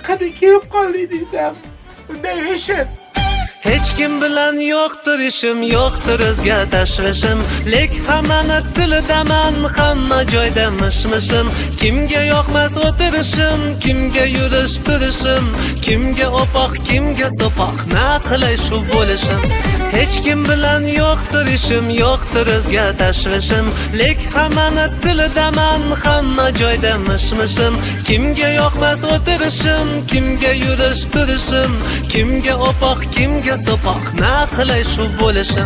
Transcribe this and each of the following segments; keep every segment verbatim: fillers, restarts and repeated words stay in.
qani kelib qoldik desam, unday eshit. Hech kim bilan yo'qdir ishim, yo'qdir o'zga tashvishim, lek hammani tilidaman, hamma joyda mishmishim. Kimga yoqmas o'tirishim, kimga yurish turishim, kimga opoq, kimga so'poq, na qilay shu bo'lishim. Hech kim bilan yo'qdir ishim, yo'qdir o'zga tashvishim, lek hammani tilidaman, hamma joyda mishmishim. Kimga yoqmas o'tirishim, kimga yurish turishim, kimga opoq, kimga so'poq, na qilay shu bo'lishim.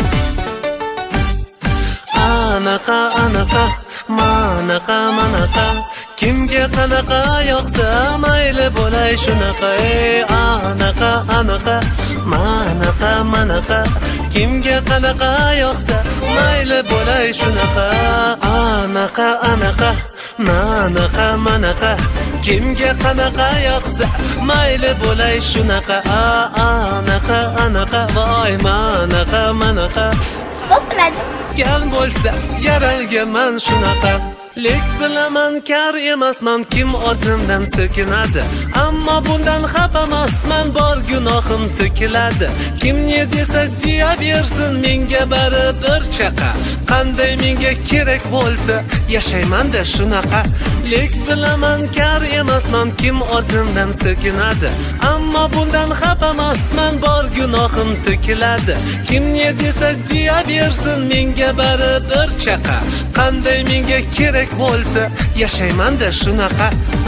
Anaqa anaqa, manaqa manaqa, kimga qanaqa yoqsa mayli bo'lay shunaqa. Ey anaqa anaqa, manaqa manaqa, kimga qanaqa yoqsa mayli bo'lay shunaqa. Anaqa anaqa, manaqa manaqa, kimga qanaqa yoqsa mayli bo'lay shunaqa. Anaqa anaqa, voy manaqa manaqa, To'pladi. gal bo'lsa yaralganman shunaqa. Lek bilaman kar emasman, kim ortimdan so'kinadi, ammo bundan xafamasman, bor gunohim to'kiladi. Kim ne desa deyaversin, menga baribir chaqa. Qanday menga kerak bo'lsa yashayman-da shunaqa. Lek bilaman kar emasman, kim ortimdan so'kinadi, ammo bundan xafamasman, bor gunohim to'kiladi. Kim ne desa deyaversin, menga baribir chaqa. Qanday menga kerak bo'lsa yashayman-da shunaqa.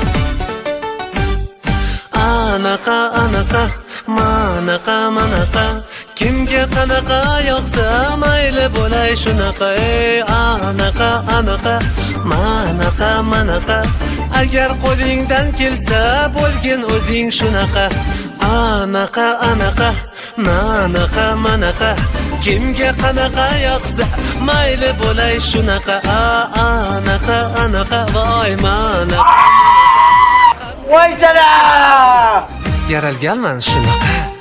Anaqa anaqa, manaqa manaqa, kimga qanaqa yoqsa mayli bo'lay shunaqa. Ey anaqa anaqa, manaqa manaqa, agar qo'lingdan kelsa bo'lgin o'zing shunaqa. Anaqa anaqa, manaqa manaqa, kimga qanaqa yoqsa mayli bo'lay shunaqa. Anaqa anaqa, voy manaqa. Voy jana! Yaralganman shunaqa.